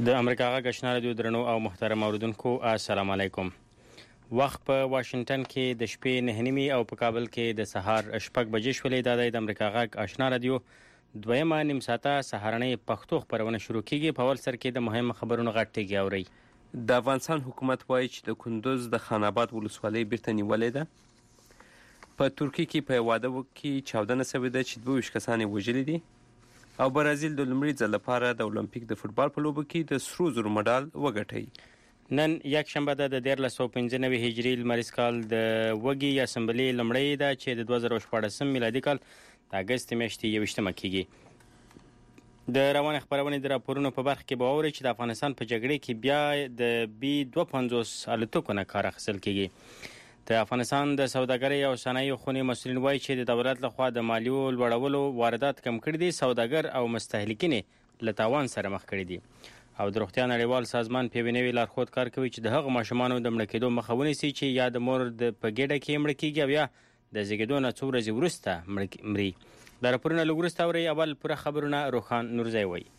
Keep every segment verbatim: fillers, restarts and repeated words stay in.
د امریکا غږ آشنا رادیو درنو او محترم اوریدونکو السلام علیکم. وخت په واشنگټن کې د شپې نه نیمې او په کابل کې د سهار شپږ بجې شولې. د امریکا غږ آشنا رادیو دویمه نیم ساعته سهارنۍ پښتو خبرونه شروع کیږي. په اول سر کې د مهم خبرونو غټېږي اوري. د افغانستان حکومت وایي چې د کندوز د خان آباد ولسوالۍ بیرته نیولې ده. په ترکیه کې په واده کې چاودنه شوې ده چې دوه ویشت کسان یې وژلي دي. او برازیل د لومړي ځل لپاره د اولمپیک د فوتبال په لوبو کې د سرو زرو مډال وګټي. نن یک شنبه ده د دیارلس سوه پنځه نوي هجري لمریز کال د وږي اسمبلي لومړۍ ده چې د دوه زره شپاړسم میلادي کال د اګست میاشتې یوویشتمه کیږي. د روان خبرونې د راپورونو په برخه کې به واورئ چې د افغانستان په جګړې کې بیا د بي دوه پنځوس الوتکو نه کار اخیستل کیږي. د افغانستان د سوداګرۍ او صنایعو خونې مسؤلین وایي چې د دولت لخوا د مالیو لوړولو واردات کم کړي دي. سوداګر او مستهلکین له تاوان سره مخ کړي دي. او د روغتیا نړیوال سازمان په یوې نوې لارښود کار کوي چې د هغو ماشومانو د مړه کېدو مخه ونیسي چې یا د مور د په ګېډه کې مړه کېږي او یا د زیږېدو نه څو ورځې وروسته مري. دا راپورونه لږ وروسته اورئ. اول پوره خبرونه روښان نورزی وایي.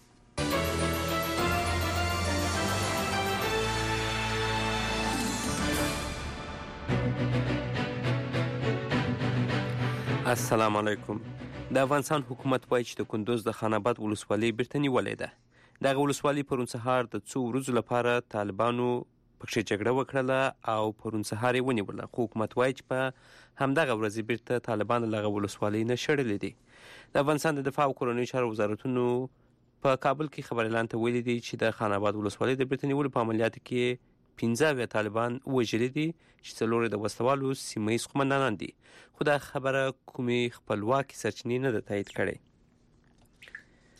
السلام علیکم. د افغانستان حکومت وایي چې د کندوز د خان آباد ولسوالۍ بیرته نیولې ده. دغه ولسوالۍ پرون سهار د څو ورځو لپاره طالبانو پکښې جګړه وکړله او پرون سهار یې ونیوله، خو حکومت وایي چې په همدغه ورځ بیرته طالبان له هغه ولسوالۍ نه شړلې دي. د افغانستان د دفاع او کورنیو چارو وزارتونو په کابل کې خبر اعلان ته ویلي دي چې د خان آباد ولسوالۍ د بیرته نیولو په عملیاتو کې پنځه اویا طالبان وژلي دي چې څلور یې د وسلوالو سیمه ییز قومندانان دي، خو دا خبره کومې خپلواکي سرچینې نه ده تایید کړې.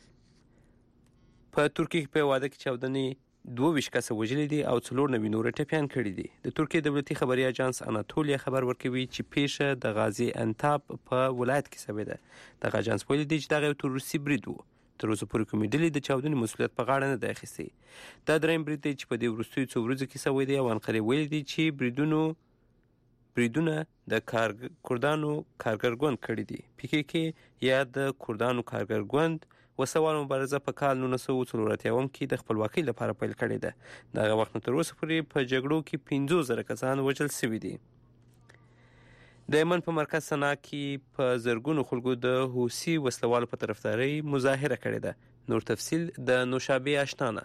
په ترکیه کې په واده کې چاودنې دوه ویشت کسه وژلي دي او څلور نوي نور ټپیان کړي دي. د ترکیه دولتي خبري اجانس اناتولیا خبر ورکوي چې پیښه د غازي انتاب په ولایت کې شوې ده. دغه اجانس ویلي دی چې دغه یو تروریستي برید و. تر اوسه پورې کومې ډلې د چاودنې مسؤلیت په غاړه نه دی اخیستی. دا درېیم برید دی چې په دې وروستیو څو ورځو کې شوی دی او انقرې ویلي دي چې بریدونو بریدونه د کردانو کارګر ګوند کړي دي. پی کې کې یا د کردانو کارګر ګوند وسوال مبارزه په کال نولس سوه څلور اتیاوم کې د خپلواکۍ لپاره پیل کړې ده. دغه وخت نه تر اوسه پورې په جګړو کې پنځوس زره کسان وژل شوي دي. د یمن په مرکز سنا کې په زرګونو خلکو د حوثي وسلوالو په طرفدارۍ مظاهره کړې ده. نور تفصیل د نوشابې آشنا.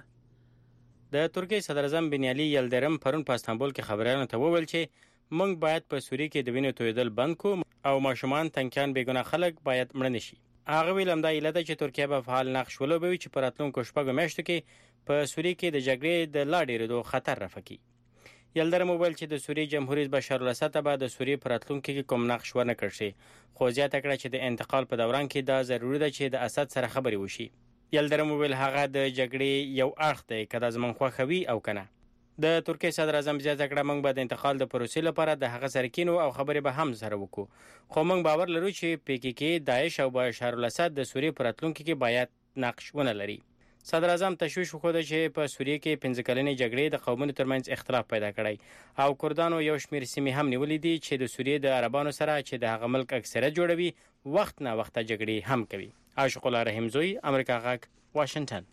د ترکیې صدر اعظم بن علي یلدرم پرون په استانبول کې خبریالانو ته وویل چې موږ باید په سوریه کې د وینې تویدل بند کړو او ماشومان، تنکیان، بیګناه خلک باید مړه نشي. هغه ویل همدا ایله ده چې ترکیه به فعال نقش ولوبوي چې په راتلونکو شپږو میاشتو کې په سوریه کې د جګړې د لا ډېرېدو خطر رفع کړي. یلدرم وویل چې د سوریې جمهور رئیس بشار الاسد به د سوریې په راتلونکي کې کوم نقش ونه کړ شي، خو زیاته کړه چې د انتقال په دوران کې دا ضروري ده چې د اسد سره خبرې وشي. یلدرم وویل هغه د جګړې یو اړخ دی که دا زموږ خوښه وي او که نه. د ترکیې صدر اعظم زیاته کړه موږ به د انتقال د پروسې لپاره د هغه سره کینو او خبرې به هم سره وکړو، خو موږ باور لرو چې پی کې کې داعش او بشار الاسد د سوریې په راتلونکي کې باید نقش ونه لري. صدر اعظم تشویش وښوده چې په سوریه کې پنځه کلنې جګړې د قومونو ترمنځ اختلاف پیدا کړی او کردانو یو شمېر سیمې هم نیولې دي چې د سوریې د عربانو سره چې د هغه ملک اکثریت جوړوي وخت نه وخته جګړې هم کوي. عاشق الله رحیمزوی، امریکا غږ، واشنگټن.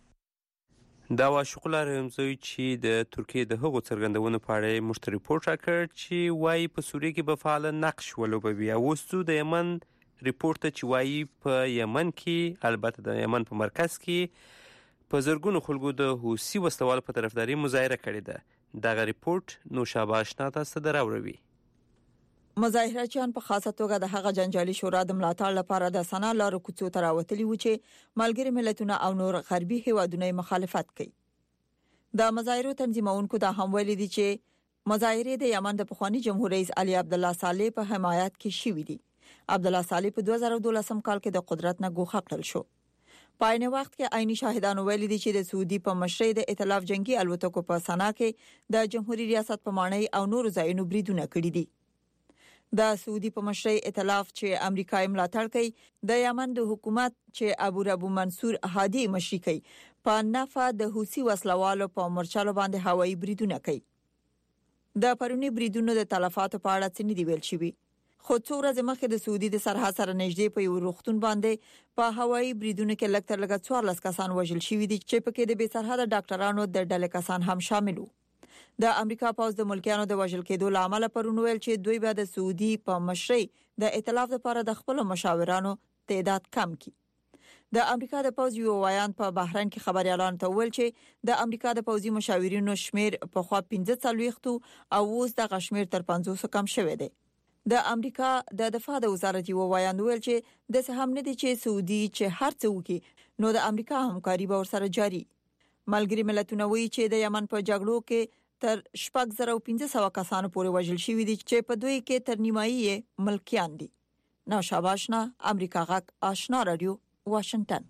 دا عاشق الله رحیمزوی چې د ترکیې د هغو څرګندونو په اړه موږ ته ریپورټ راکړ چې وایي په سوریه کې به فعال نقش ولوبوي. او اوس ځو د یمن ریپورټ ته چې وایي په یمن کې، البته د یمن په مرکز کې، په زرګونو خلکو د حوثي وسلوالو په طرفداري مظاهره کړې ده. دغه ریپورټ نوشابه آشنا تاسو ته راوړوي. مظاهرچیان په خاصه توګه د هغه جنجالي شورا د ملاتړ لپاره د سنا لارو کوڅو ته راوتلي و چې ملګري ملتونه او نور غربي هیوادونه مخالفت کوي. د مظاهرو تنظیمونکو دا هم ویلي دي چې مظاهرې د یمن د پخوانی جمهور رئیس علي عبدالله صالح په حمایت کې شوې دي. عبدالله صالح په دوه زره دولسم کال کې د قدرت نه ګوښه کړل شو. په عین وخت کې عیني شاهدانو ویلي دي چې د سعودي په مشرۍ د ائتلاف جنگي الوتکو په سنا کې د جمهوریت ریاست په مانۍ او نور ځایونو بریدونه کړي دي. د سعودي په مشرۍ ائتلاف چې امریکا یې ملاتړ کوي د یمن د حکومت چې ابو ربو منصور هادي مشري کوي په نفع د حوثي وسلوالو په مورچلو باندې هوایي بریدونه کوي. د پرونی بریدونو د تلفاتو په اړه څه نه دی ویل شوی، خو څو ورځې مخکې د سعودي د سرحد سره نږدې په یو روغتون باندې په هوایي بریدونو کې لږ تر لږه څوارلس کسان وژل شوي دي چې پکې د بې سرحده ډاکټرانو د ډلې کسان هم شامل وو. د امریکا پوز د ملکیانو د وژل کېدو لامل پرون ویل چې دوی به د سعودي په مشرۍ د ائتلاف لپاره د خپل مشاورانو تعداد کم کړي. د امریکا د پوز یو وایان په بحرین کې خبريالان ته ویل چې د امریکا د پوزي مشاورینو شمیر په خوا پنځه څلويختو او اوس د غشمیر تر پنځوس کم شوی دی. د امریکا د دفاع د وزارت یو وایان ویل چې د سهم نه دي چې سعودي چې هر څه وکړي نو د امریکا همکاري به ورسره جاري. ملګری ملتونه وایي چې د یمن په جګړو کې تر شپږ زره پنځه سوه کسانو پورې وژل شوي دي چې په دوی کې تر نیمایي ملکیان دي. نو شاباشنا امریکا غاک آشنا رادیو واشنگټن.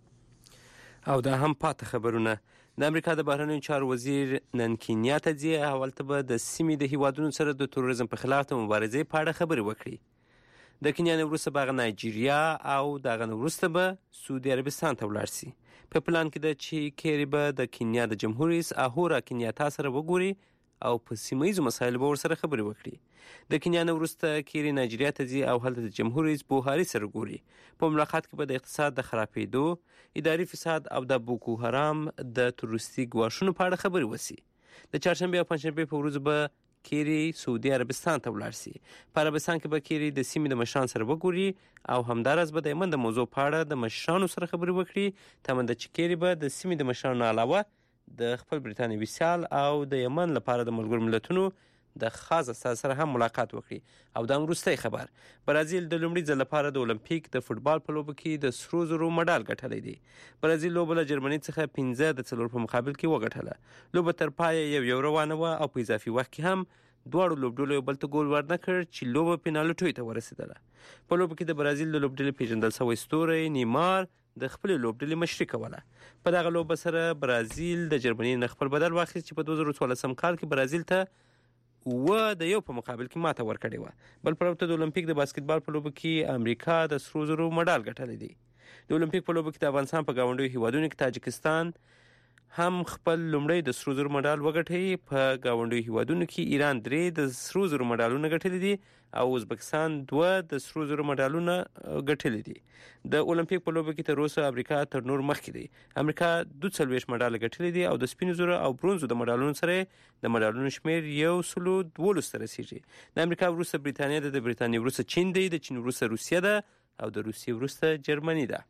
او دا هم پات خبرونه. د امریکا د بهرنیو چارو وزیر نن کینیا ته ځي او هلته به د سیمې د هیوادونو سره د تروریزم په خلاف د مبارزې په اړه خبرې وکړي. د کینیا نه وروسته به هغه نایجیریا او د هغه نه وروسته به سعودي عربستان ته ولاړ شي. په پلان کې ده چې کیری به د کینیا د جمهور رئیس اهورا کینیاتا سره وګوري او په سیمه ییزو مسایلو به ورسره خبرې وکړي. د کینیا نه وروسته کیری نایجیریا ته ځي او هلته د جمهور رئیس بوهاري سره ګوري. په ملاقات کې به د اقتصاد د خرابېدو، اداري فساد او د بوکو حرام د تروریستي ګواښونو په اړه خبرې وشي. د چهارشنبې او پنجشنبې په ورځو به کیری سعودي عربستان ته ولاړ شي. په عربستان کې به کیری د سیمې د مشرانو سره وګوري او همداراز به د یمن د موضوع په اړه د مشرانو سره خبرې وکړي. تمه ده چې کیری به د سیمې د مشرانو علاوه د خپل بریتانیوي سیال او د یمن لپاره د ملګرو ملتونو د خاص استازي سره هم ملاقات وکړي. او دا وروستی خبر، برازیل د لومړي ځل لپاره د اولمپیک د فوتبال په لوبه کې د سرو زرو مډال ګټلی دی. برازیل لوبه له جرمني څخه پنځه د څلور په مقابل کې وګټله. لوبه تر پایه یو یو روانه وه او په اضافي وخت کې هم دواړو لوبډلو یو بل ته ګول ورنه کړ چې لوبه پینالټیو ته ورسېدله. په لوبه کې د برازیل د لوبډلې پیژندل شوی ستوری نیمار د خپل لوبډلې مشري کوله. په دغه لوبه سره برازیل د جرمني نه خپل بدل واخیست چې په دوه زره څوارلسم کال کې برازیل ته و د یو په مقابل کې ماته ورکړې وه. بل پلو ته د اولمپیک د باسکټبال په لوبه کې امریکا د سرو زرو مډال ګټلی دی. د اولمپیک په لوبه کې د افغانستان په ګاونډیو هیوادونو کې تاجکستان هم خپل لومړی د سرو زرو مډال وګټي. په ګاونډیو هیوادونو کې ایران درې د سرو زرو مډالونه ګټلي دي او ازبکستان دوه د سرو زرو مډالونه ګټلي دي. د اولمپیک په لوبه کې تر اوسه امریکا تر نور مخکې دی. امریکا دوه څلوېښت مډاله ګټلي دي او د سپینو زرو او برونزو د مډالونو سره د مډالونو شمیر یو سلو دولس ته رسیږي. د امریکا وروسته بریتانیا ده، د بریتانیا وروسته چین دی، د چین وروسته روسیه ده او د روسیې وروسته جرمني ده.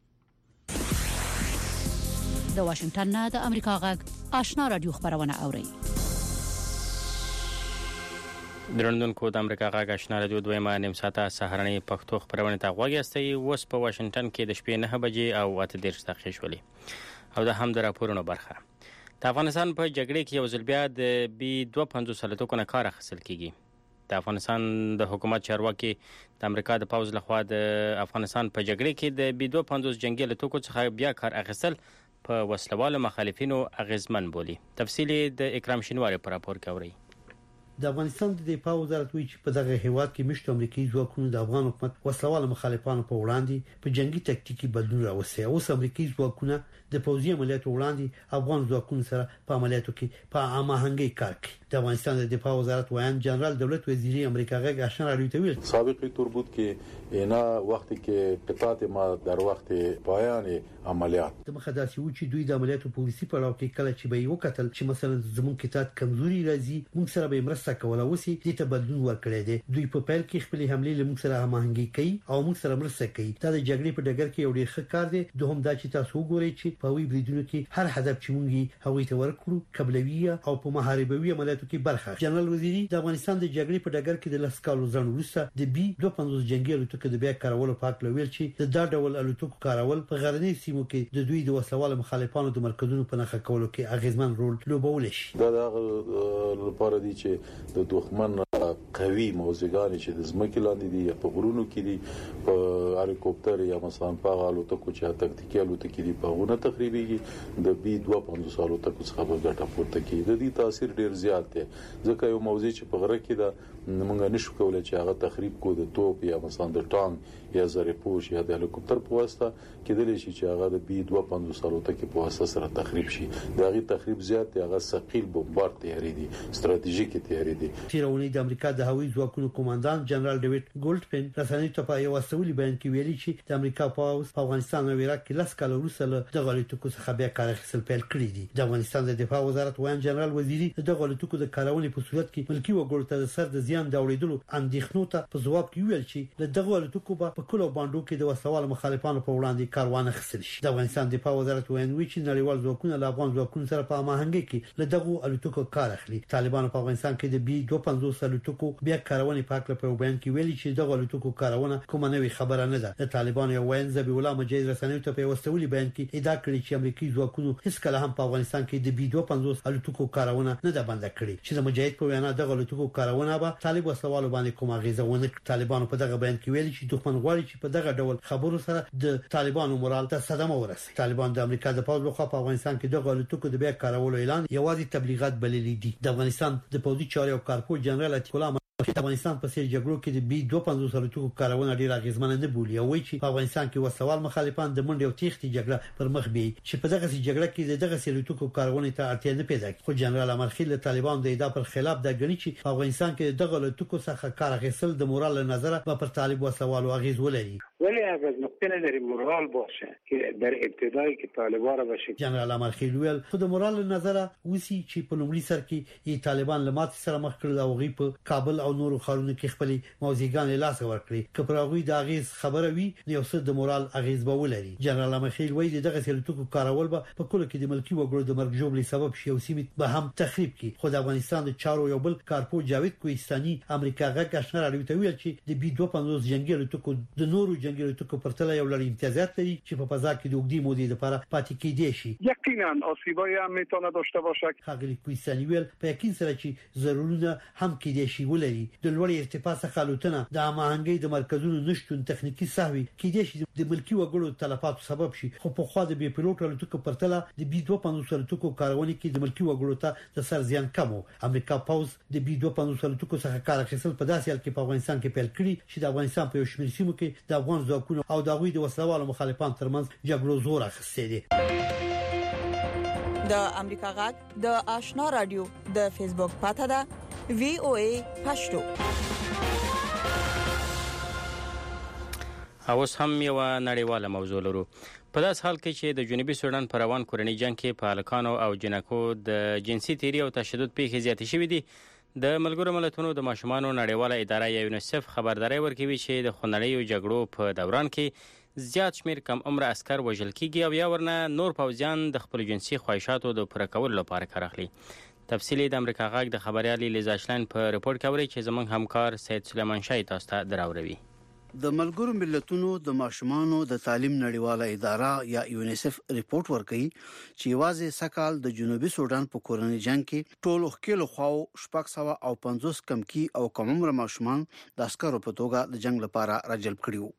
د واشنگټن نه د امریکا غږ آشنا رادیو خبرونه اوري. درنوونکو د امریکا غږ آشنا رادیو دویمه نیم ساعته سهارنۍ پښتو خبرونه ته غوږ یاستئ. اوس په واشنگټن کې د شپې نه بجې او اته دېرش دقیقې شولې او د هم د راپورونو برخه. د افغانستان په جګړې کې یو ځل بیا د بي دوه پنځوس الوتکو نه کار اخیستل کیږي. د افغانستان د حکومت چارواکي د امریکا د پوز لخوا د افغانستان په جګړې کې د بي دوه پنځوس جنگي الوتکو څخه بیا کار اخیستل په وسلوالو مخالفینو اغیزمن بولي. تفصیل د اکرام شینواری پر راپور کې اوري. د افغانستان د دفاع وزارت وایي چې په دغه هیواد کې مشت امریکایي ځواکونو د افغان حکومت وسلوال مخالفانو په وړاندې په جنگي تکتیکي بدلون راوستي. اوس امریکایي ځواکونه د پوځي عملیاتو وړاندې افغان ځواکونو سره په عملیاتو کې په هماهنګي کار کوي. د افغانستان د دفاع وزارت وایي جنرال دولت وزیری امریکا غږ آشنا رادیو ته ویل سابقی تربوت کې اینا وخت کې قطعات ما در وخت پایان عملیات د مخداسي و چې دوی د عملیاتو پولیسي پړاو کې کله چې به یو قتل چې مثلا زمون قطعات کمزوري راځي موږ سره به مرسته کوله وسی دې ته بدلون ورکړی دی. دوی په پیل کې خپل حمله له موږ سره هماهنګي کوي او موږ سره مرسته کوي. دا د جګړې په ډګر کې یو ډېر ښه کار دی. دوهم دا چې تاسو وګورئ چې په وی بریدونو کې هر هدف چې موږ هغوی ته ورکړو قبلوي او په محاربوي عملیاتو کې برخه. جنرال وزیری د افغانستان د جګړې په ډګر کې د لسکالو ځان وروسته د بي دوه پنځوس جنگي الوتکو د بیا کارولو په اړه ویل چې د دا ډول الوتکو کارول په غرنۍ سیمو کې د دوی د وسلوال مخالفانو د مرکزونو په نښه کولو کې اغیزمن رول لوبولی شي. دا د لپاره دي چې د دښمن قوي موزګان چې د ځمکې لاندې دي یا په غرونو کې دي په هلیکوپټر یا مثلا په الوتکو چې تکتیکي الوتکې دي په غونه تقریبا د بي دوه پنځوس الوتکو څخه په ګټه پورته کوي. د دې تاثیر ډیر زیات دی ځکه یو موضوع چې په غره کې دا موږ نشو کولای چې هغه تخریب کو د توپ یا مثلا د ټانک یا زری پوش یا د هلیکوپټر په واسطه کېدلی شي چې هغه د بي دوه پنځوس الوتکې په واسطه سره تخریب شي. دا غي تخریب زیات دی، هغه ثقيل بمبار تیاری دي، ستراتیژیکي تیاری دي. تیرونی د امریکا د د هوایي ځواکونو کمانډان جنرال ډیوډ ګولډفین رسنۍ ته په یو استولي بیان کې ویلي چې د امریکا پوځ په افغانستان او عراق کې لاس کال وروسته د غلطو څخه بیا کار اخیستل پیل کړی دي. د افغانستان د دفاع وزارت وایي جنرال وزیری د غلطو د کارونې په صورت کې ملکی وګړو ته د سر د زیان د اوریدلو اندېښنو ته په ځواب کې ویل چې له دغه غلطو په کلو باندې کې د وسوال مخالفانو په وړاندې کاروان خسل شي. د افغانستان دفاع وزارت وایي چې نړیوال ځواکونه له افغان ځواکونو سره په هماهنګۍ کې له دغه الوتکو کار اخلي. طالبانو په افغانستان کې د بي دوه پنځوس الوتکو بیا کارونې په اړه په بیان کې ویلي چې دغه الوتکو کارونه کومه نوې خبره نه ده. د طالبانو یو وین ذبیح الله مجید رسنۍ ته په وسولي بیان کې ادعا کړې چې امریکایي ځواکونو هیڅ کله هم په افغانستان کې د بي دوه پنځوس الوتکو کارونه نه ده بند کړې چې د مجاهد په وینا دغه الوتکو کارونه به طالب وسوالو باندې کومه غیزه ونه کړي. طالبانو په دغه بیان کې ویلي چې دښمن غواړي چې په دغه ډول خبرو سره د طالبانو مورال ته صدمه ورسي. طالبان د امریکا د پوځ لخوا په افغانستان کې دغه الوتکو د بیا کارولو اعلان یوازې تبلیغات بللي دي. د افغانستان د پوځي چارو کارپو جنرال عتیق الله د افغانستان په سیر جګړو کې د بي دوه پنځوس الوتکو کارونه ډیر اغیزمن نه بولي او وایي چې په افغانستان کې وسوال مخالفان د منډه او تیښتې جګړه پر مخ بي چې په دغه جګړه کې د دغه الوتکو کارونه ته اړتیا نه پیدا کړي. خو جنرال امرخیل د طالبان د ادعا پر خلاف د غني چې په افغانستان کې دغه الوتکو څخه کار اخیستل د مورال نظره به پر طالب وسوال اغیز ولري. ولی از نقطه نظر مورال باشه که در ابتدای که طالبان را باشه. جنرال امرخیل ویل خو د مورال نظره وسی چې په لومړي سر کې طالبان لمات سره مخ کړل او غي په کابل او نورو ښارونو کې خپل موزیګان لاس ورکړي. کپراغوی د اغیز خبره وي یو څه د مورال اغیز به ولري. جنرال امرخیل وایي دغه الوتکو کارول به په کله کې د ملکی وګړو د مرګ جوړې سبب شي او سیمه به هم تخریب کړي. خو د افغانستان د چارو یو بل کارپو جاوید کوهستاني امریکا غږ آشنا راډیو ته ویل چې د بي دوه پنځوس جنگي الوتکو د نورو جنگي الوتکو پرتله یو لړ امتیازات لري چې په فضا کې د اوږدې مودې لپاره پاتې کېدي شي. یقینا آسیبایی هم میتونه داشته باشه. خاګلی کوهستاني ویل په یقین سره چې ضرورونه هم کېدي شي ولري. د لوړ ارتفاع څخه الوتنه د اماهنګۍ د مرکزونو نشټون تخنیکی سهوی کېدي شي د ملکی وګړو تلفاتو سبب شي. خو په خوا د بي پيلوټ الوتکو پرتله د بي دوه پنځوس الوتکو کارونه کې د ملکی وګړو ته د سر زیان کم وو. امریکا پوز د بي دوه پنځوس الوتکو څخه کار اخیستل په داسې حال کې په افغانستان کې پیل کړی چې د افغانستان په یو شمېر سیمو کې د افغان ځواکونو او د غوي د وسلوالو مخالفان ترمنځ جګړو زور اخیستی دی. د امریکا غږ د آشنا رادیو د فیسبوک پاته ده وی او ای پښتو. اوس هم یو نړیواله موضوع لرو. په داس حال کې چې د جنوبي سودان پر روان کورنۍ جنگ کې په هلکانو او جنکو د جنسي تیری او تشدد پیښې زیاتې شوې دي. د ملګرو ملتونو د ماشومانو نړیواله اداره یونیسف خبرداري ورکوي چې د خونړیو جګړو په دوران کې زیات شمیر کم عمر عسكر وژل کیږي او یا ورنه نور پوځیان د خپل جنسي خواهشاتو د پوره کولو لپاره کار اخلي. تفصیلی د امریکا غږ د خبريالي لیزا شلاین په رپورت کې وري چې زمونږ همکار سید سلیمان شاه تاسو ته دراوروي. د ملګرو ملتونو د ماشومانو د تعلیم نړیواله اداره یا یونیسف ریپورت ورکړي چې واځي سکهال د جنوبي سودان په کورنۍ جنگ کې ټول خکل خواو شپږ سوه او پنځوس کم کی او کم عمر ماشومان د عسکرو په توګه د جنگ لپاره راجلب کړیو.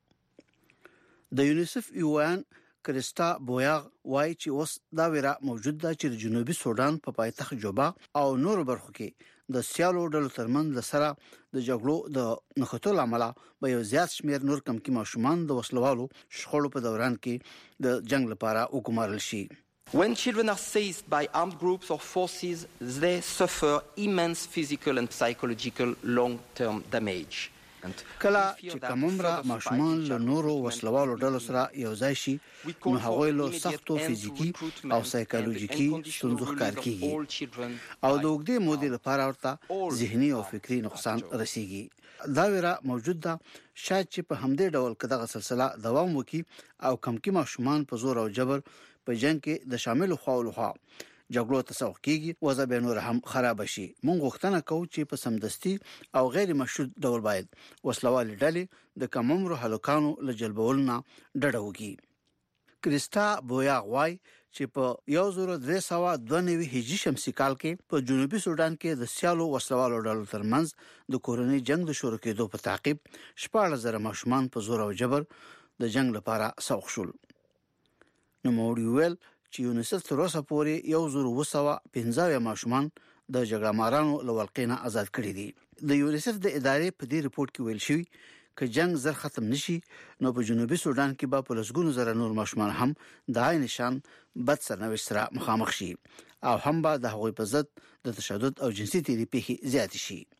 د یونیسف یوان کریستا بویاغ وایي چې اوس دا ویره موجود ده چې د جنوبي سودان په پایتخت جوبا او نور برخو کې د سیالو ډلو ترمنځ لسره د جګړو د نخښتو لامل به یو زیات شمیر نور کم کې ماشومان د وسلوالو شخړو په دوران کې د جنگ لپاره وګمارل شي. When children are seized by armed groups or forces, they suffer immense physical and psychological long-term damage. کله چې کوم عمر ماشومان له نورو وسلوالو ډلو سره یو ځای شي نو هغه له سختو فزیکی او سایکولوژیکي ستونزو ښکار کیږي او د وګړي مودې لپاره ورته ذهني او فکری نقصان رسیږي. دا ویره موجود ده شاید چې په همدې ډول کداغه سلسله دوام وکړي او کم کې ماشومان په زور او جبر په جنگ کې د شامل خواولو خوا جګړو ته سوق کیږي وضع به نور هم خراب شي. مونږ غوښتنه کوو چې په سمدستي او غیر مشروط ډول باید وسلوال ډلې د کم عمر هلکانو له جلبولو نه ډډه وکړي. کریستا بویاغ وایي چې په یو زره درې سوه دوه نوي هجري شمسي کال کې په جنوبي سودان کې د سیالو وسلوالو ډلو ترمنځ د کورنۍ جنگ د شروع کېدو په تعقیب شپږ زره ماشومان په زور او جبر د جنگ لپاره سوق شول. نو موږ ویل چې یونیسف تر اوسه پورې یو زره اوه سوه پنځه ماشومان د جګړه مارانو له ولقینه آزاد کړي دي. د یونیسف د ادارې په دې ریپورت کې ویل شوی چې جنگ زر ختم نشي نو په جنوبي سودان کې به په لسګونو زره نور ماشومان هم د عین شان بد سرنوشت سره مخامخ شي او هم به د هغوی په ضد د تشدد او جنسي تیری پیښې زیات شي.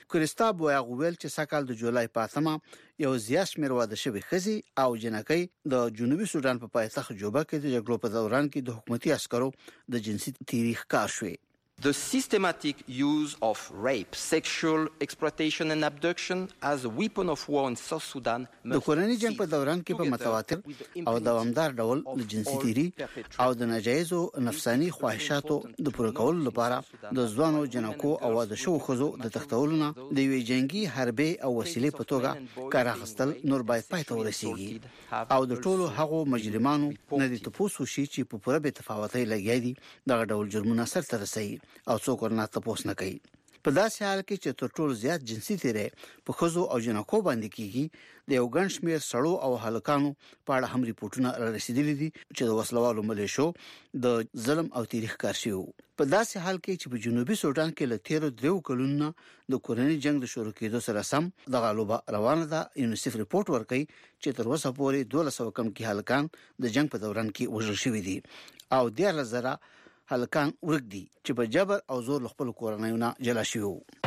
کریستا بویاغویل چې سکهال د جولای پاتمه یو زیات شمېر واده شوی خزي او جنکۍ د جنوبي سودان په پایتخت جوبا کې د جګړو په دوران کې د حکومتي عسکرو د جنسي تاریخ کار شوی. The systematic use of rape, sexual exploitation and abduction as a weapon of war in South Sudan. د کورنۍ جنگ په دوران کې په متواتر او دوامدار ډول د جنسي تیری او د ناجایزو نفساني خواهشاتو د پوره کولو لپاره د ځوانو جنکو او واده شو خزو د تختولو نه د وی جنگي حربي او وسیلې په توګه کار اخیستل نور باید پای ته ورسیږي او د ټولو هغو مجرمانو نه د تاسو شي چې په پوره بې تفاوتۍ لګیا دي دغه ډول جرمونه سرته رسي او څوک ورنه تاسو نه کوي. په داسې حال کې چې تر ټولو زیات جنسي تیری په خزو او جنکو باندې کیږي د یو ګڼ شمېر سړو او هلکانو په اړه هم ریپورتونه رسیدلي دي چې د وسلوالو ملیشو د ظلم او تاریخ کار شوی. په داسې حال کې چې په جنوبي سودان کې له تیرو دریو کلونو د کورنۍ جنگ د شروع کېدو سره سم د غالوبه روانه ده. یونیسف ریپورت ورکړي چې تر اوسه پورې دوه سوه کم کې هلکان د جنگ په دوران کې وژل شوي دي او ډیر زره هلکان ورک دي چې په جبر او زور خپل کورنۍ نه جلا شوي.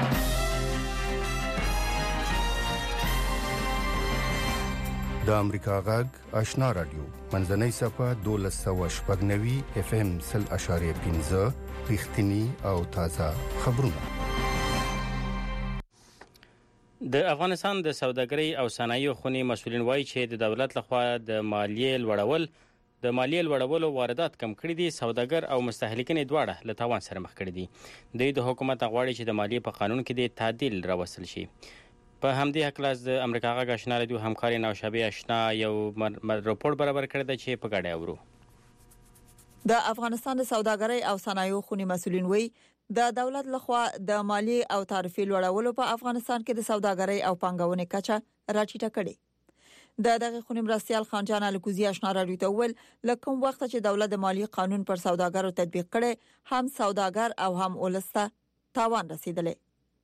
د امریکا غږ آشنا رادیو منځنۍ صفه دولس سوه شپږ نوي اف ام سل اشاریه پنځه رښتینی او تازه خبرونه. د افغانستان د سوداګرۍ او صنایعو خونې مسؤلین وایي چې د دولت لخوا د مالیې لوړول د مالیې لوړولو واردات کم کړي دي. سوداګر او مستهلکین دواړه له تاوان سره مخ کړي دي. دوی د حکومت غواړي چې د مالیې په قانون کې د تعدیل راوستل شي. په همدې حق د امریکا غږ آشنا رادیو همکاري نوشابه آشنا یو راپور برابر کړی دی چې په ګډه اورو. د افغانستان د سوداګرۍ او صنایعو خونې مسؤلین وایي د دولت لخوا د مالیې او تعرفې لوړولو په افغانستان کې د سوداګرۍ او پانګونې کچه راټیټه کړې. د دغه خونې مرستيال خانجان الکوزی آشنا رادیو ته ویل لکه وخت چې دولت د مالی قانون پر سوداګرو تطبیق کړي هم سوداګر او هم ولسته تاوان رسیدلې.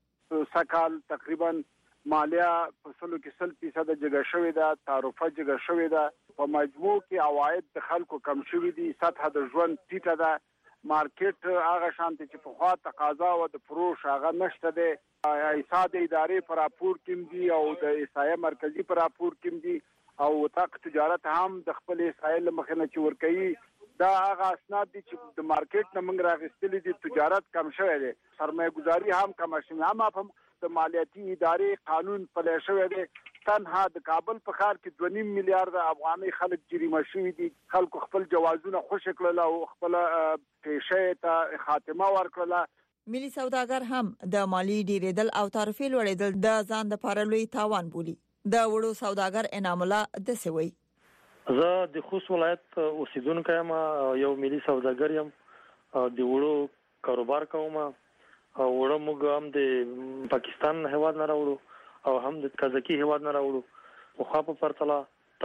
سکهال تقریبا مالیه په سلو کې سل فیصد جګه شوې ده، تعرفه جګه شوې ده، په مجموع کې عواید د خلکو کم شوې دي، سطح د ژوند ټیټه ده، مارکیټ هغه شانتي چې په خوا تقاضا او د فروش هغه نشته ده. ایساد ادارې پر راپور کې دي او د ایسایه مرکزی پر راپور کې دي او تاق تجارت هم د خپل ایسایل مخنه چې ور کوي. دا هغه اسناد دي چې د مارکیټ نه موږ راغستلې دي. تجارت کم شوی دی، سرمایه گذاری هم کم شوی، هم هم د مالیاتي ادارې قانون پلي شوی دی. تنها د کابل په ښار کې دوه نیم میلیارډ افغاني خلک جریمه شوي دي. خلکو خپل جوازونه خوش کړل او خپل پیسې ته خاتمه ورکړه. ملي سوداګر هم د مالی ډیریدل او تعرفې لوړېدل د ځان د پاره لوی تاوان بولي. د وړو سوداګر انعام الله د سوي زه د خوست ولایت اوسیدونکو یم، یو ملي سوداګر یم او د وړو کاروبار کوم او وړو موږ هم د پاکستان هیواد نه راوړو او هم د قزاقي هیواد نه راوړو. په خوا په پرتله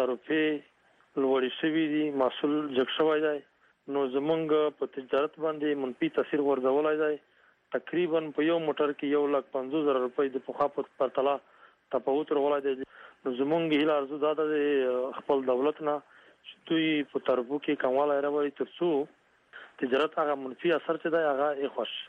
تعرفې لوړې شوي دي، محصول جګ شوی دی، نو زمونږ په تجارت باندې منفي تاثیر ورځولای دی. تقریبا په یو موټر کې یو لک پنځوس زره روپۍ د پخوا په پرتله تفاوت راغلی دی. نو زمونږ هیله ارزو دا ده د خپل دولت نه چې دوی په تعرفو کې کموالی راوړي تر څو تجارت هغه منفي اثر چې دی هغه یې خوښ.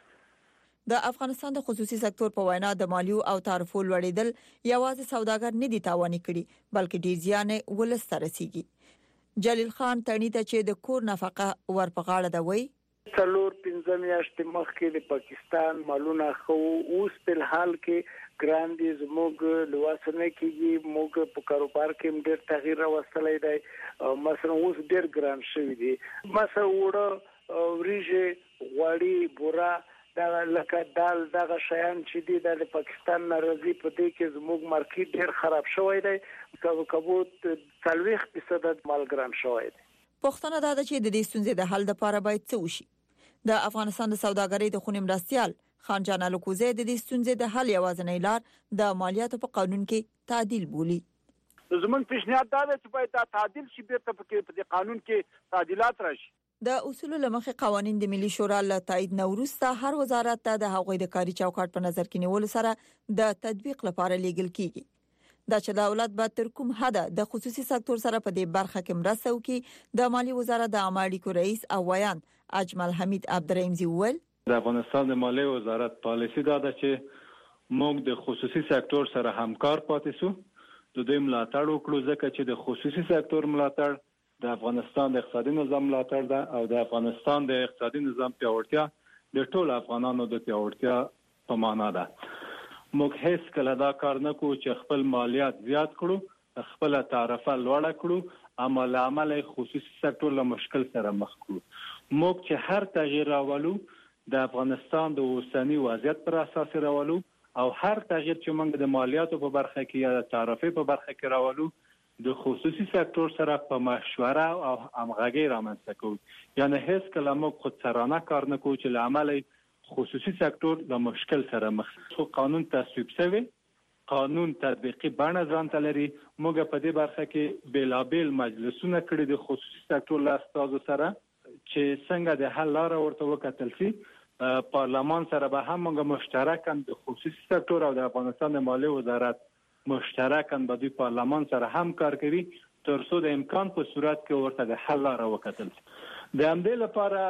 د افغانستان د خصوصي سکتور په وینا د مالیو او تعرفو لوړېدل یوازې سوداګر نه دي تاواني کړي بلکې ډیر زیان ولسته رسیږي. جلیل خان تڼي ته چې د کور نفقه ورپغاړه ده وای څلور پنځه میاشتې مخکې د پاکستان مالونه خو اوس په حال کې ګراندي زموږ لواسنه کېږي. موږ په کاروبار کې ډېر تغییر راوستلی دی. مثلا اوس ډېر ګران شوی دی. مثلا وړه وریجې غوړي بورا دا لکه دال دغه شیان چې دي د پاکستان ناراضي په دې کې زموږ مارکیټ ډېر خراب شوی دی. کبوت څلوېښت فیصد مال ګران شوی دی. پښتنه دا ده چې د دې ستونزې د حل لپاره باید څه وشي. د افغانستان د سوداګرۍ د خونې مرستيال خانجان الکوزی د دې ستونزې د حل یوازینی لار د مالیاتو په قانون کې تعدیل بولي. زموږ پیشنهاد دا ده چې باید دا تعدیل شي، بیرته په قانون کې تعدیلات راشي. د اصول لمخې قوانين د ملي شورا له تایید نوروسته هر وزارت ته د هغوی د کاري چوکاټ په نظر کې نیول سره د تطبیق لپاره لیږل کیږي. دا چې دولت به تر کوم حد د خصوصي سکتور سره په دې برخه کې مرسته وکړي. د مالی وزارت د عامه اړیکو رئیس او ویان اجمل حمید عبدالرحیم زی ویل د افغانستان د مالی وزارت پالیسی دا ده چې موږ د خصوصي سکتور سره همکار پاتې سو، د دوی ملاتړ وکړو، ځکه چې د خصوصي سکتور ملاتړ د افغانستان د اقتصادي نظام ملاتړ ده او د افغانستان د اقتصادي نظام پیاوړتیا د ټول افغانانو د پیاوړتیا په معنا ده. موږ هیڅ کله دا کار نه کوو چې خپل مالیات زیات کړو، خپل تعرفه لوړه کړو، اما لامل خصوصي سکتور له مشکل سره مخ کړو. موږ چې هر تغییر راولو د افغانستان د اوسنی وضعیت پر اساس راولو او هر تغییر چې موږ د مالیاتو په برخه کې یا د تعرفې په برخه کې راولو د خصوصي سکتور سره په مشوره او همغږي رامنځته کوو. یعنی هیڅ کله موږ خودسرانه کار نه کوو چې لامل خصوصي سکتور د مشکل سره مخ شي. قانون تصویب شوی، قانون تطبیقي بڼه ځان ته لري. موږ په دې برخه کې بیلابیل مجلسونه کړي د خصوصي سکتور له استازو سره چې څنګه د حل لاره ورته وکتل شي. پارلمان سره به هم موږ مشترکاً د خصوصي سکتور او د افغانستان د مالیې وزارت مشترکاً به دوی پارلمان سره هم کار کوي تر څو د امکان په صورت کې ورته د حل لاره وکتل شي. د همدې لپاره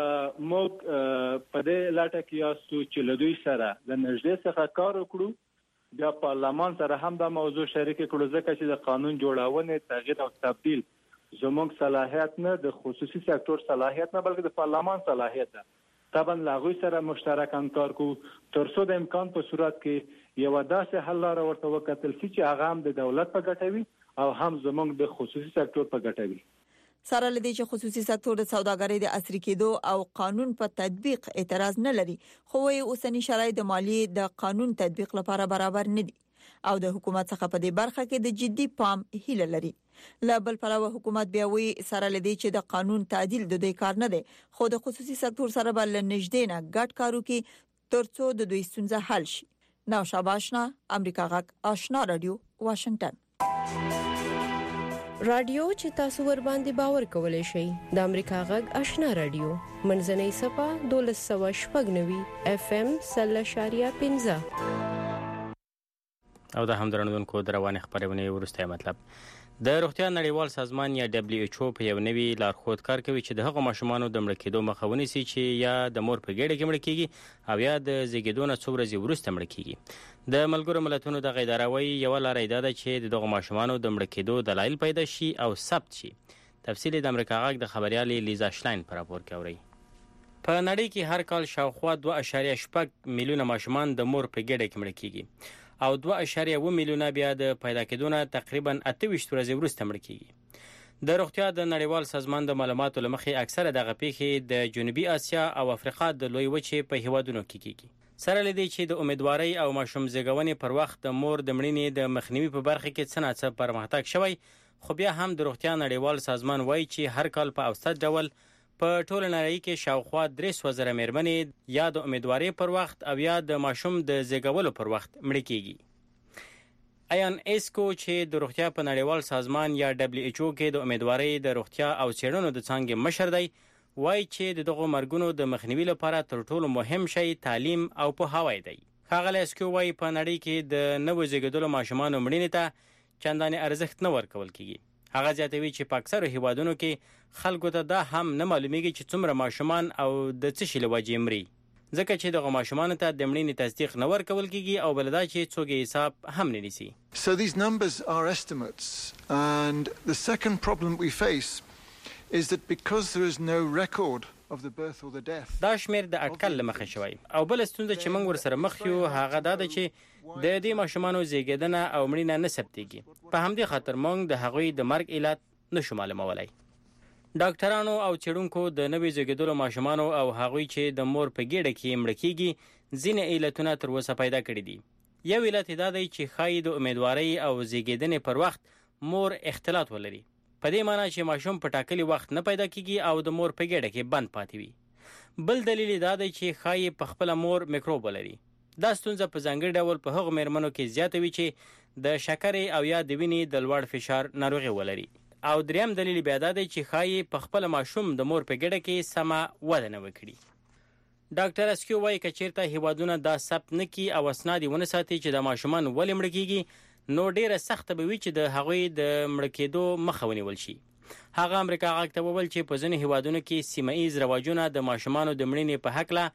موږ په دې لټه کې یاستو چې له دوی سره د نږدې څخه کار وکړو، بیا پارلمان سره هم دا موضوع شریک کړو، ځکه چې د قانون جوړونې تغییر او تبدیل زموږ صلاحیت نه، د خصوصي سکتور صلاحیت نه، بلکې د پارلمان صلاحیت ده. طبعا له هغوی سره مشترکاً کار کوو تر څو د امکان په صورت کې یوه داسې حل لاره ورته وکتل شي چې هغه هم د دولت په ګټه وي او هم زموږ د خصوصي سکتور په ګټه وي. سره لدی چې خصوصي سکتور د سوداګرۍ د عصري کېدو او قانون په تطبیق اعتراض نه لري، خو وايي اوسنی شرایط د مالیې د قانون تطبیق لپاره برابر نه دي او د حکومت څخه په دې برخه کې د جدي پام هیله لري. لا بل پلوه حکومت بیا وی سره لدی چې د قانون تعدیل د دوی کار نه دی، خو د خصوصي سکتور سره بل نږدې نه ګډ کارو کې ترڅو د دوی ستونزه حل شي. نو شاباشنا، امریکا غږ آشنا رادیو، واشنگټن. رادیو چې تاسو ور باندې باور کولای شئ د امریکا غږ آشنا رادیو منځنۍ صفه دولس سوه شپږ نوي اف ام سل اشاریه پنځه. او د هم درنونکو دروانې خبرونه ورسته مطلب د روغتیا نړیوال سازمان یا دبليو ایچ او په یو نوي لارښود کار کوي چې د هغو ماشومانو د مړ کېدو مخه ونیسي چې یا د مور په ګېډه کې مړ کېږي او یا د زیږېدو نه څو ورځې وروسته مړ کېږي. د ملګرو ملتونو دغه اداره وایي یوه لاره دا ده چې د دغو ماشومانو د مړ کېدو دلایل پیدا شي او ثبت شي. تفصیل د امریکا غږ د خبريالې لیزا شلاین په راپور کې اوري. په نړۍ کې هر کال شاوخوا دوه اعشاریه شپږ میلیونه ماشومان د مور په ګېډه کې مړ کېږي او دوه اعشاریه اووه میلیونه بیا د پیدا کېدو نه تقریبا اته ویشت ورځې وروسته مړ کېږي. د روغتیا د نړیوال سازمان د معلوماتو له مخې اکثره دغه پیښې د جنوبي اسیا او افریقا د لوی وچې په هیوادونو کې کېږي. سره لدی چې د امیدوارۍ او ماشوم زیږونې پر وخت د مور د مړینې د مخنیوي په برخه کې څه ناڅه پرمختګ شوی، خو بیا هم د روغتیا نړیوال سازمان وایي چې هر کال په اوسط ډول په ټول نړۍ کې شاوخوا درې سوه زره مېرمنې یا د امیدوارۍ پر وخت او یا د ماشوم د زیږولو پر وخت مړ کېږي. ایان ایسکو چې د روغتیا په نړیوال سازمان یا دبليو ایچ او کې د امیدوارۍ د روغتیا او څېړنو د څانګې مشر دی، وایي چې د دغو مرګونو د مخنیوي لپاره تر ټولو مهم شی تعلیم او پوهاوی دی. ښاغلی ایسکو وایي په نړۍ کې د نوو زیږېدلو ماشومانو مړینې ته چندانې ارزښت نه ورکول کېږي. هغه زیاتوي چې په اکثرو هیوادونو کې خلکو ته دا هم نه معلومیږي چې څومره ماشومان او د څه شي له وجې مري، ځکه چې دغه ماشومانو ته د مړینې تصدیق نه ورکول کېږي او بل دا چې څوک یې حساب هم نه نیسي. So these numbers are estimates, and the second problem we face is that because there is no record of the birth or the death. دا شمیر د اټکل له مخې شوی او بل ستونزه چې موږ ورسره مخ یو هغه دا ده چې د دې ماشومانو زیږیدنه او مړینه نه ثبتېږي. په همدې خاطر موږ د هغوی د مرګ علت نشو معلومولی. ډاکټرانو او څېړونکو د نوي زیږېدلو ماشومانو او هغوی چې د مور په ګېډه کې مړه کېږي ځینې علتونه تر اوسه پیدا کړي دي. یو علت دا دی چې ښایي د امیدوارۍ او زیږېدنې پر وخت مور اختلاط ولري، په دې معنی چې ماشوم په ټاکلي وخت نه پیدا کېږي او د مور په ګېډه کې بند پاتې وي. بل دلیل دا دی چې ښایي په خپله مور میکروب ولري. دا ستونزه په ځانګړي ډول په هغو مېرمنو کې زیاته وي چې د شکرې او یا د وینې د لوړ فشار ناروغي ولري. او دریم دلیل بیا دا دی چې ښایي په خپله ماشوم د مور په ګېډه کې سمه وده نه وکړي. ډاکټر اسکیو وایي که چېرته هیوادونه دا ثبت نه کړي او اسناد یې ونه ساتي چې د ماشومان ولې مړه کېږي، نو ډیره سخته به وي چې د هغوی د مړه کېدو مخه ونیول شي. هغه امریکا غږ ته وویل چې په ځینو هیوادونو کې سیمه ایز رواجونه د ماشومانو د مړینې په هکله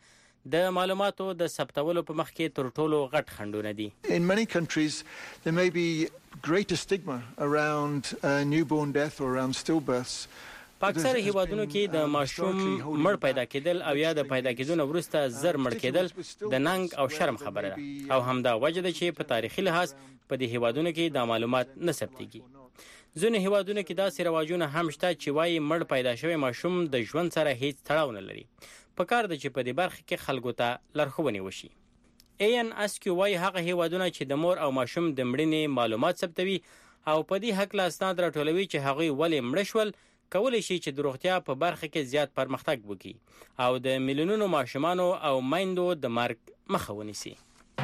د معلوماتو د ثبتولو په مخ کې تر ټولو غټ خنډونه دي. In many countries there may be greater stigma around uh, newborn death or around stillbirths. په اکثر هیوادونو کې د ماشوم مړ پیدا کېدل او یا د پیدا کېدو وروسته زر مړ کېدل د ننګ او شرم خبره ده او همدا وجه ده چې په تاریخي لحاظ په دې هیوادونو کې دا معلومات نه ثبتېږي. ځینې هیوادونو کې داسې رواجونه هم شته چې وایي مړ پیدا شوی ماشوم د ژوند سره هیڅ تړاو نه لري. په کار ده چې په دې برخه کې خلکو ته لارښوونې وشي. این اسکیو وایي هغه هیوادونه چې د مور او ماشوم د مړینې معلومات ثبتوي او په دې هکله اسناد راټولوي چې هغوی ولې مړه شول کولی شي چې د روغتیا په برخه کې زیات پرمختګ وکړي او د میلیونونو ماشومانو او میندو د مرګ مخه ونیسي.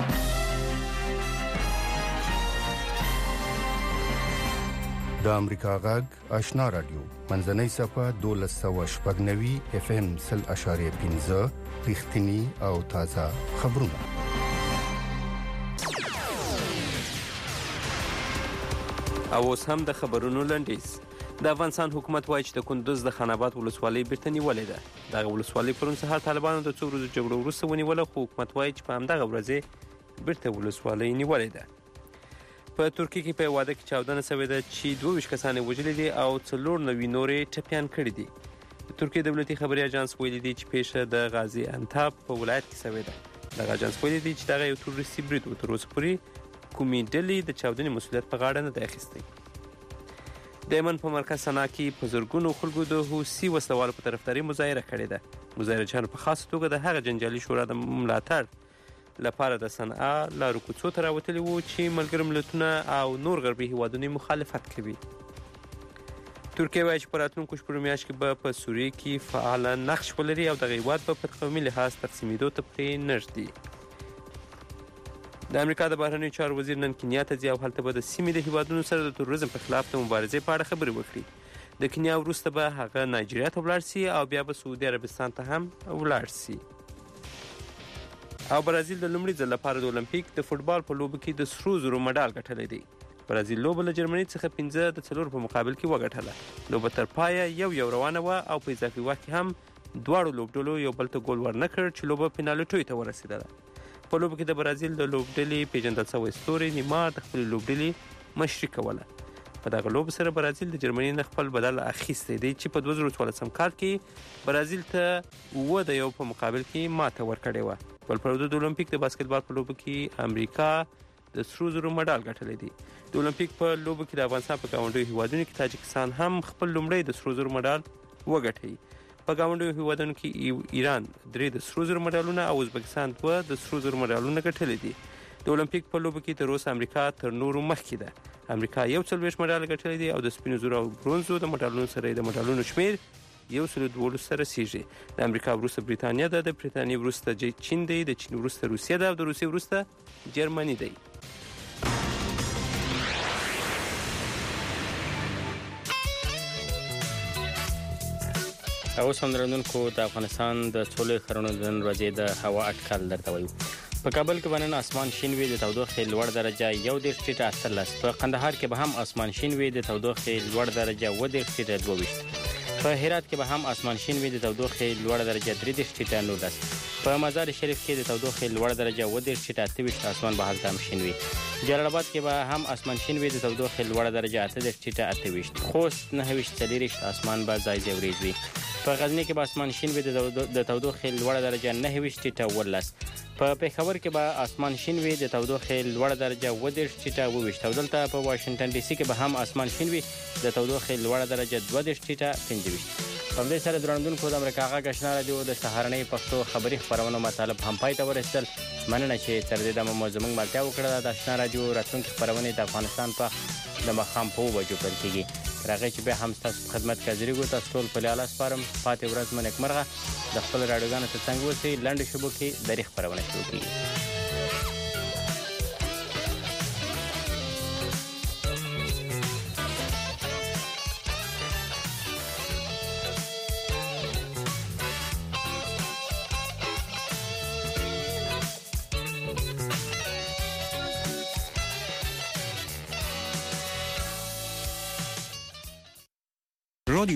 د امریکا غږ آشنا رادیو منځنۍ صفه دولس سوه شپږ نوي اف ام سل اشاریه پنځه رښتینی او تازه خبرونه. او اوس هم د خبرونو لنډیز. د افغانستان حکومت وایي چې د کندوز د خان آباد ولسوالۍ بیرته نیولې ده. دغه ولسوالۍ پرون سهار طالبانو د څو ورځو جګړو وروسته ونیوله خو حکومت وایي چې په همدغه ورځې بیرته ولسوالۍ نیولې ده. په ترکیه کې په واده کې چاودنه شوې ده چې دوه ویشت کسان وژلي دي او څلور نوي نورې ټپیان کړي دي. د ترکیه دولتي خبري اژانس ویلي دی چې پیښه د غازی انتاب په ولایت کې شوې ده. د اژانس ویلي دی چې دغه یو تروریستي برید و تر اوسه پورې کومې ډلې د چاودنې مسؤلیت په غاړه نه دی اخیستی. د یمن په مرکز سنا کې په زرګونو خلکو د حوثي وسلوالو په طرفداري مظاهره کړې ده. مظاهرچیانو په خاصه توګه د هغه جنجالي شورا د ملاتړ لپاره د صنعا لارو کوڅو ته راوتلي وو چې ملګري ملتونه او نور غربي هیوادونه مخالفت کوي. ترکیه وایي چې په راتلونکو شپږو میاشتو کې به په سوریه کې فعال نقش ولري او دغه هیواد به په قومي لحاظ تقسیمېدو ته پرې نږدي. د امریکا د بهرنیو چارو وزیر نن کینیا ته ځي او هلته به د سیمې د هیوادونو سره د تروریزم په خلاف د مبارزې په اړه خبرې وکړي. د کینیا وروسته به هغه نایجیریا ته ولاړ سي او بیا به سعودي عربستان ته هم ولاړ سي. او برازیل د لومړي ځل لپاره د اولمپیک د فوټبال په لوبو کې د سرو زرو مډال ګټلی دی. برازیل لوبه له جرمني څخه پنځه د څلور په مقابل کې وګټله. لوبه تر پایه یو یو روانه وه او په اضافي وخت کې هم دواړو لوبډلو یو بل ته ګول ورنه کړ چې لوبه پینالټیو ته ورسېدله. په لوبه کې د برازیل د لوبډلې پیژندل شوی ستوری نیمار د خپلې لوبډلې مشري کوله. په دغه لوبه سره برازیل د جرمني نه خپل بدل اخیستی دی چې په دوه زره څوارلسم کال کې برازیل ته اووه د یو په مقابل کې ماته ورکړې وه. بل پرود د اولمپیک د باسکټبال په لوبه کې امریکا د سرو زرو مډال ګټلی دی. د اولمپیک په لوبه کې د افغانستان په ګاونډیو هیوادونو کې تاجکستان هم خپل لومړی د سرو زرو مډال وګټی. په ګاونډیو هیوادونو کې ایران درې د سرو زرو مډالونه او ازبکستان دوه د سرو زرو مډالونه ګټلي دي. د اولمپیک په لوبه کې تر اوسه امریکا تر نورو مخکې ده. امریکا یو څلوېښت مډال ګټلی دی او د سپینو زرو او برونزو د مډالونو سره د مډالونو شمیر یو سل دولس سره رسیږي. د امریکا وروسته بریتانیا ده، د بریتانیا وروسته چین دی، د چین وروسته روسیه ده او د روسیې وروسته جرمني دی. اوس هم درنونکو د افغانستان د څلور خرونو د نن ورځې د هوا اټکل درته وایو. په کابل کې به نن اسمان شین وي، د تودوخې لوړ درجه یو دېرش ټیټه اتلس. په قندهار کې به هم اسمان شین وي، د تودوخې لوړ درجه اووه دېرش ټیټه دوه ویشت. په هرات کې به هم اسمان شین وي، د تودوخې لوړ درجه درې دېرش ټیټه نولس. په مزار شریف کې د تودوخې لوړ درجه اووه دېرش ټیټه اته ویشت. اسمان به هلته هم شین وي. جلال آباد کې به هم اسمان شین وي، د تودوخې لوړ درجه اته دېرش ټیټه اته ویشت. خوست نهه ویشت څلېرویشت. اسمان به ځای ځای وریځ وي. په غزني کې به اسمان شین وي، د تودوخې لوړ درجه نهه ویشت ټیټه اوولس. په پېښور کې به اسمان شین وي، د تودوخې لوړ درجه اووه دېرش ټیټه اوه ویشت. او دلته په واشنګټن ډي سي کې به هم اسمان شین وي، د تودوخې لوړ درجه دوه دېرش ټیټه پنځه ویشت. په همدې سره درنوونکو د امریکا غږ آشنا رادیو د سهارنۍ پښتو خبري خپرونو مطالب هم پای ته ورسېدل. مننه چې تر دې دمه مو زموږ ملتیا وکړه. د آشنا رادیو راتلونکې خپرونې د افغانستان په د ماښام په اووه بجو پیل کېږي. تر هغې چې بیا هم ستاسو په خدمت کې حاضرېږو. تاسو ټول په لیاله سپارم. پاتې ورځ مو نیکمرغه. د خپلو راډیوګانو تر څنګ اوسئ. لنډو شبو کې دري خپرونه شروع کېږي.